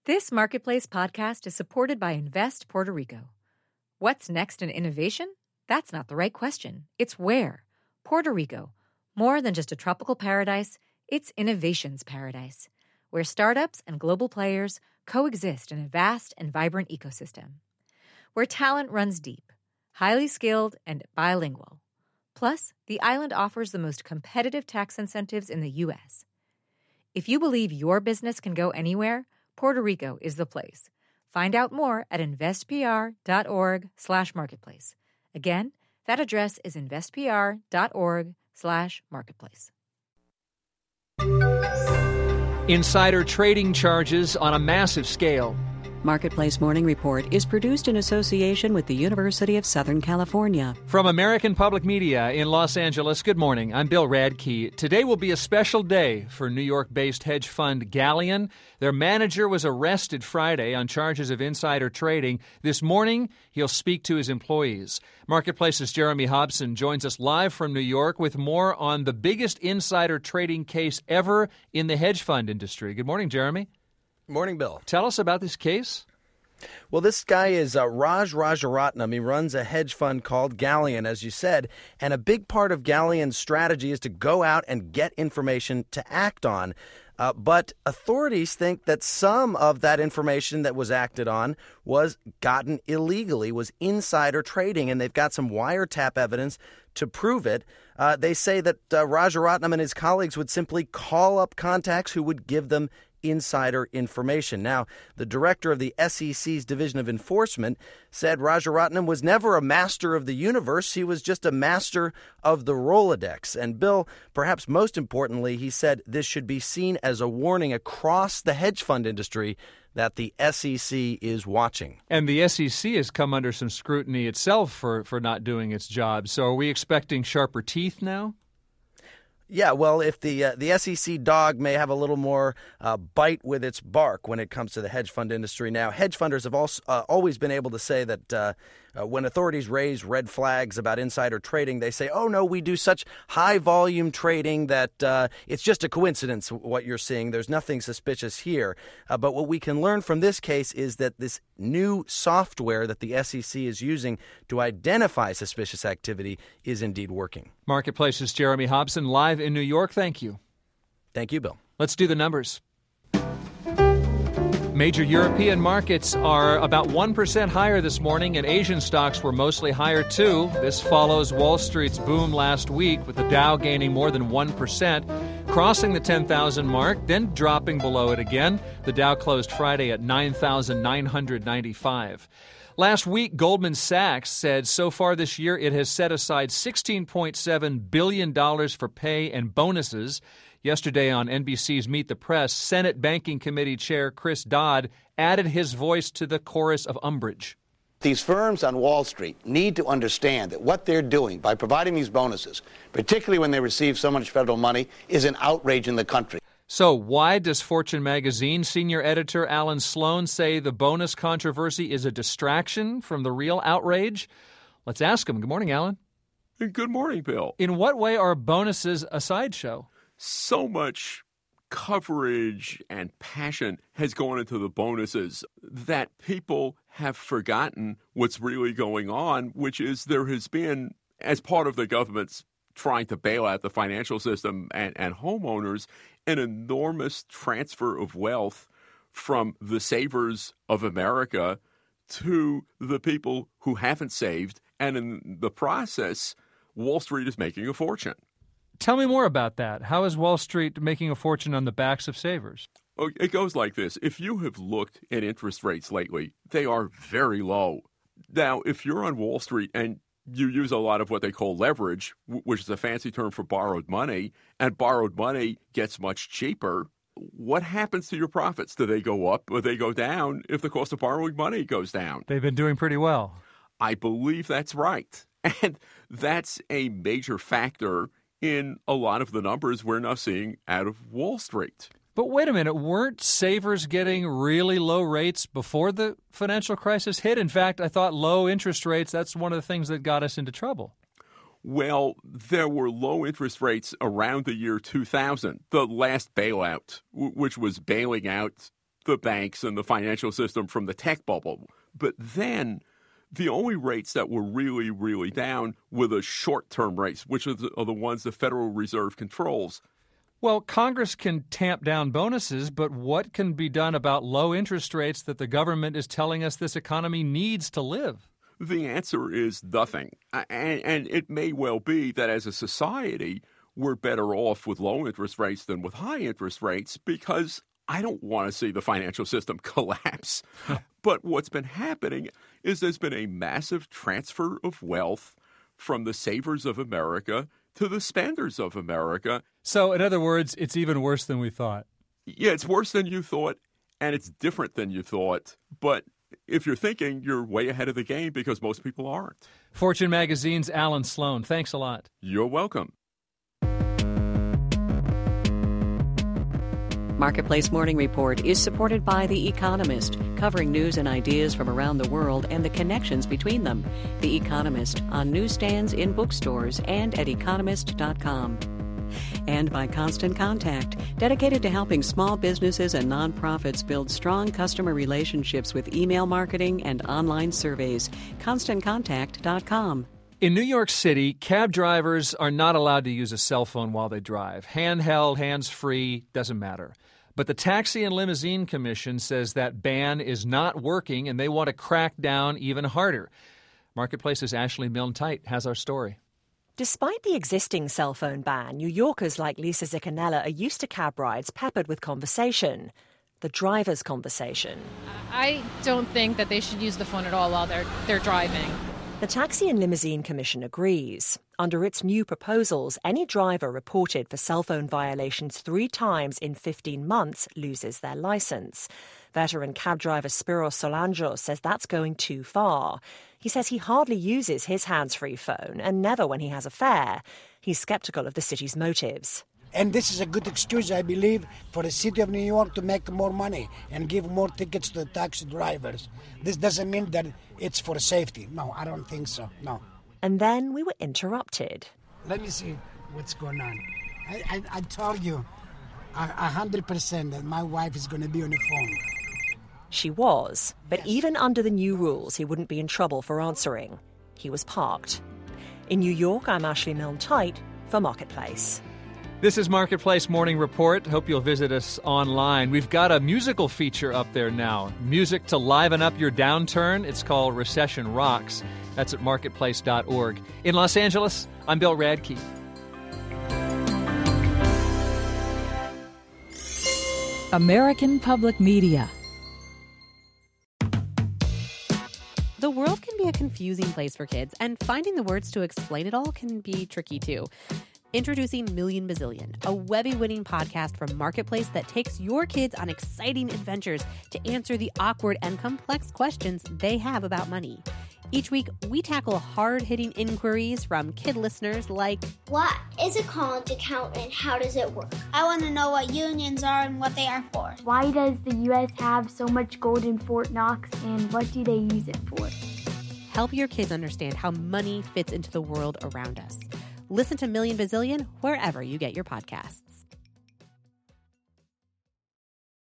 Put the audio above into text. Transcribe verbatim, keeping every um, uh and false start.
This Marketplace podcast is supported by Invest Puerto Rico. What's next in innovation? That's not the right question. It's where. Puerto Rico. More than just a tropical paradise, it's innovation's paradise, where startups and global players coexist in a vast and vibrant ecosystem. Where talent runs deep, highly skilled, and bilingual. Plus, the island offers the most competitive tax incentives in the U S. If you believe your business can go anywhere, Puerto Rico is the place. Find out more at investpr.org slash marketplace. Again, that address is investpr.org slash marketplace. Insider trading charges on a massive scale. Marketplace Morning Report is produced in association with the University of Southern California. From American Public Media in Los Angeles, good morning. I'm Bill Radke. Today will be a special day for New York-based hedge fund Galleon. Their manager was arrested Friday on charges of insider trading. This morning, he'll speak to his employees. Marketplace's Jeremy Hobson joins us live from New York with more on the biggest insider trading case ever in the hedge fund industry. Good morning, Jeremy. Morning, Bill. Tell us about this case. Well, this guy is uh, Raj Rajaratnam. He runs a hedge fund called Galleon, as you said, and a big part of Galleon's strategy is to go out and get information to act on. Uh, but authorities think that some of that information that was acted on was gotten illegally, was insider trading, and they've got some wiretap evidence to prove it. Uh, they say that uh, Rajaratnam and his colleagues would simply call up contacts who would give them insider information. Now, the director of the S E C's Division of Enforcement said Rajaratnam was never a master of the universe. He was just a master of the Rolodex. And Bill, perhaps most importantly, he said this should be seen as a warning across the hedge fund industry that the S E C is watching. And the S E C has come under some scrutiny itself for, for not doing its job. So are we expecting sharper teeth now? Yeah, well, if the uh, the S E C dog may have a little more uh, bite with its bark when it comes to the hedge fund industry now. Hedge funders have also, uh, always been able to say that uh, uh, when authorities raise red flags about insider trading, they say, oh, no, we do such high volume trading that uh, it's just a coincidence what you're seeing. There's nothing suspicious here. Uh, but what we can learn from this case is that this new software that the S E C is using to identify suspicious activity is indeed working. Marketplace's Jeremy Hobson live in New York. Thank you. Thank you, Bill. Let's do the numbers. Major European markets are about one percent higher this morning, and Asian stocks were mostly higher, too. This follows Wall Street's boom last week, with the Dow gaining more than one percent, crossing the ten thousand mark, then dropping below it again. The Dow closed Friday at nine thousand nine hundred ninety-five. Last week, Goldman Sachs said so far this year it has set aside sixteen point seven billion dollars for pay and bonuses. Yesterday on N B C's Meet the Press, Senate Banking Committee Chair Chris Dodd added his voice to the chorus of umbrage. These firms on Wall Street need to understand that what they're doing by providing these bonuses, particularly when they receive so much federal money, is an outrage in the country. So why does Fortune magazine senior editor Alan Sloan say the bonus controversy is a distraction from the real outrage? Let's ask him. Good morning, Alan. Good morning, Bill. In what way are bonuses a sideshow? So much coverage and passion has gone into the bonuses that people have forgotten what's really going on, which is there has been, as part of the government's trying to bail out the financial system and, and homeowners, an enormous transfer of wealth from the savers of America to the people who haven't saved. And in the process, Wall Street is making a fortune. Tell me more about that. How is Wall Street making a fortune on the backs of savers? It goes like this. If you have looked at interest rates lately, they are very low. Now, if you're on Wall Street and you use a lot of what they call leverage, which is a fancy term for borrowed money, and borrowed money gets much cheaper, what happens to your profits? Do they go up or they go down if the cost of borrowing money goes down? They've been doing pretty well. I believe that's right. And that's a major factor in a lot of the numbers we're now seeing out of Wall Street. But wait a minute, weren't savers getting really low rates before the financial crisis hit? In fact, I thought low interest rates, that's one of the things that got us into trouble. Well, there were low interest rates around the year two thousand, the last bailout, w- which was bailing out the banks and the financial system from the tech bubble. But then the only rates that were really, really down were the short-term rates, which are the, are the ones the Federal Reserve controls. Well, Congress can tamp down bonuses, but what can be done about low interest rates that the government is telling us this economy needs to live? The answer is nothing. And, and it may well be that as a society, we're better off with low interest rates than with high interest rates because I don't want to see the financial system collapse. But what's been happening is there's been a massive transfer of wealth from the savers of America to the spenders of America. So, in other words, it's even worse than we thought. Yeah, it's worse than you thought, and it's different than you thought. But if you're thinking, you're way ahead of the game because most people aren't. Fortune Magazine's Alan Sloan, thanks a lot. You're welcome. Marketplace Morning Report is supported by The Economist, covering news and ideas from around the world and the connections between them. The Economist, on newsstands, in bookstores, and at economist dot com. And by Constant Contact, dedicated to helping small businesses and nonprofits build strong customer relationships with email marketing and online surveys. constant contact dot com. In New York City, cab drivers are not allowed to use a cell phone while they drive. Handheld, hands-free, doesn't matter. But the Taxi and Limousine Commission says that ban is not working, and they want to crack down even harder. Marketplace's Ashley Milne-Tite has our story. Despite the existing cell phone ban, New Yorkers like Lisa Ziccanella are used to cab rides peppered with conversation. The driver's conversation. I don't think that they should use the phone at all while they're they're driving. The Taxi and Limousine Commission agrees. Under its new proposals, any driver reported for cell phone violations three times in fifteen months loses their license. Veteran cab driver Spiros Solangeos says that's going too far. He says he hardly uses his hands-free phone and never when he has a fare. He's skeptical of the city's motives. And this is a good excuse, I believe, for the city of New York to make more money and give more tickets to the taxi drivers. This doesn't mean that it's for safety. No, I don't think so, no. And then we were interrupted. Let me see what's going on. I, I, I told you a hundred percent that my wife is going to be on the phone. She was, but Yes. even under the new rules, he wouldn't be in trouble for answering. He was parked. In New York, I'm Ashley Milne-Tite for Marketplace. This is Marketplace Morning Report. Hope you'll visit us online. We've got a musical feature up there now. Music to liven up your downturn. It's called Recession Rocks. That's at marketplace dot org. In Los Angeles, I'm Bill Radke. American Public Media. The world can be a confusing place for kids, and finding the words to explain it all can be tricky too. Introducing Million Bazillion, a Webby-winning podcast from Marketplace that takes your kids on exciting adventures to answer the awkward and complex questions they have about money. Each week, we tackle hard-hitting inquiries from kid listeners like, what is a college account and how does it work? I want to know what unions are and what they are for. Why does the U S have so much gold in Fort Knox and what do they use it for? Help your kids understand how money fits into the world around us. Listen to Million Bazillion wherever you get your podcasts.